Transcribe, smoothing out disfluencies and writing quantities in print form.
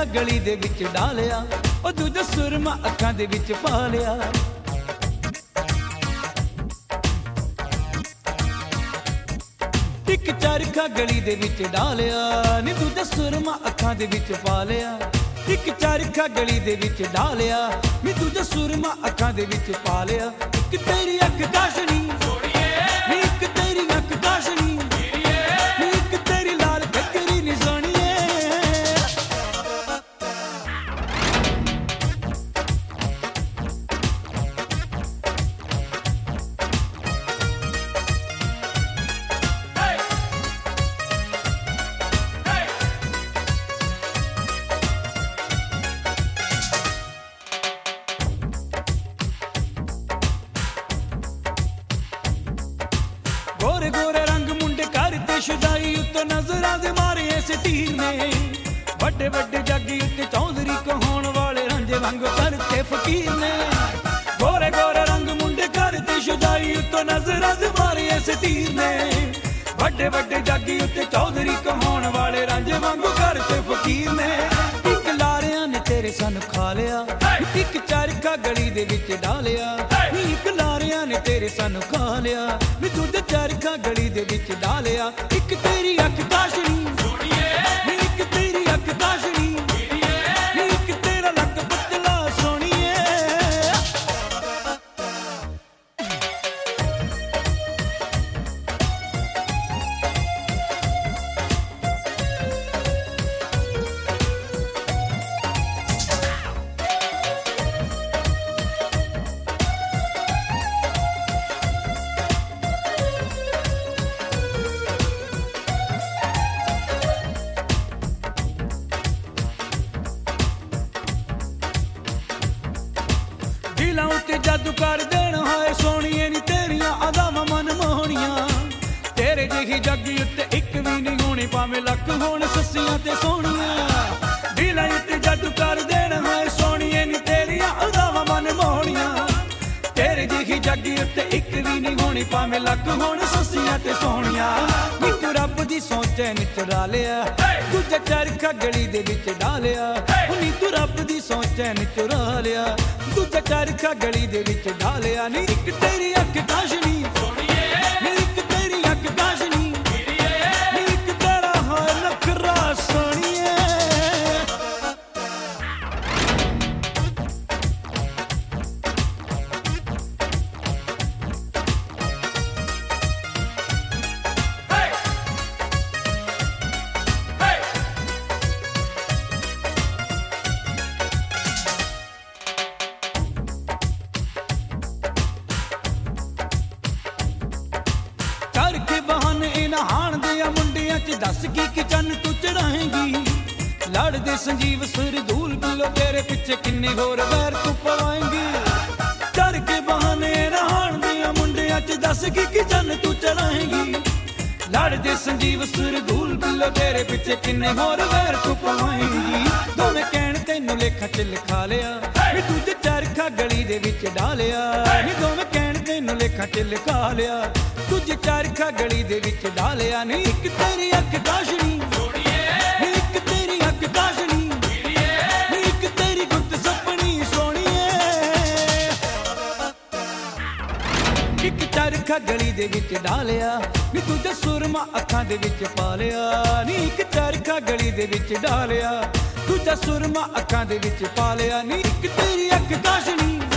ਚਰਖਾ ਗਲੀ ਦੇ ਵਿੱਚ ਡਾਲਿਆ, ਉਹ ਦੂਜਾ ਸੁਰਮਾ ਅੱਖਾਂ ਦੇ ਵਿੱਚ ਪਾ ਲਿਆ। ਇੱਕ ਚਰਖਾ ਗਲੀ ਦੇ ਵਿੱਚ ਡਾਲਿਆ ਨੀ, ਦੂਜਾ ਸੁਰਮਾ ਅੱਖਾਂ ਦੇ ਵਿੱਚ ਪਾ ਲਿਆ। ਇੱਕ ਚਰਖਾ ਗਲੀ ਦੇ ਵਿੱਚ ਡਾਲਿਆ ਨੀ, ਦੂਜਾ ਸੁਰਮਾ ਅੱਖਾਂ ਦੇ ਵਿੱਚ ਪਾ ਲਿਆ। ਇੱਕ ਤੇਰੀ ਅੱਖ ਕਾਸ਼ਣੀ ਨੀ, ਇੱਕ ਤੇਰੀ ਅੱਖ ਕਾਸ਼ਣੀ ਨੀ, ਇੱਕ ਤੇਰੀ ਲਾਲ ਕੱਕਰੀ ਨੀ ਸੋਹਣੀਏ। गोरे गोरे रंग मुंडे करते शुदाई उत्ते नजरां दे मारे इस तीर ने। बड़े बड़े जग्गी उत्ते चौधरी कहाउण वाले रांझे वांगू करते फकीर ने। गोरे गोरे रंग मुंडे करते शुदाई उत्ते नजरां दे मारे इस तीर ने। बड़े बड़े जग्गी उत्ते चौधरी कहाउण वाले रांझे वांगू करते फकीर ने। एक लारियां ने तेरे सन खा लिया, एक चरखा गली दे विच डालिया। एक लारियां ने तेरे सन खा लिया, नी दूजा चरखा गली दे विच डालिया। एक तेरी अख काशनी नी, एक तेरी अख काशनी नी, एक तेरा लक पतला सोहणीए। दिलां उत्ते जादू कर देना है सोहणीए नी, तेरियां अदावां मन मोहणियां। तेरे जेही जग्गी उत्ते इक भी नहीं होनी, भावें लख होण सस्सियां ते सोहणियां। दिलां उत्ते जादू कर देना है सोहणीए नी, तेरियां अदावां मन मोहणियां। तेरे जेही जग्गी उत्ते इक भी नहीं होनी, भावें लख होण सस्सियां ते सोहणियां। नी तू रब दी सोचे नी चुरा लिया, दूजा चरखा गली दे विच डालिया। नी तू रब दी सोचे नी चुरा लिया, दूजा चरखा गली दे विच डालिया। नी एक तेरी अख काशनी नी, एक तेरी अख काशनी नी, एक तेरा हाय नखरा सोहणीए। करके बहाने इन्हां हाण दियां मुंडियां च दस की चन्न तू चढ़ाएंगी। लड़दे संजीव सुर धूल बिलो तेरे पिछे किन्ने होर वैर तू पवाएंगी। करके बहाने इन्हां हाण दियां मुंडियां च दस की चन्न तू चढ़ाएंगी। लड़दे संजीव सुर धूल बिलो तेरे पिछे किन्ने होर वैर तू पवाएंगी। दोवें कहण तैनूं लेखा च लिखा लिया, नी दूजे चरखा गली दे विच डालिया। नी दोवें कहण तैनूं लेखा च लिखा लिया, दूजे चरखा गली दे विच डालिया। नी एक तेरी अख काशनी नी, एक तेरी अख काशनी नी, एक तेरी गुत्त सपनी सोहणीए। एक चरखा गली दे विच डालिया नी, दूजा सुरमा अखां दे विच पा लिया। नी एक चरखा गली दे विच डालिया, दूजा सुरमा अखां दे विच पा लिया। नी एक तेरी अख काशनी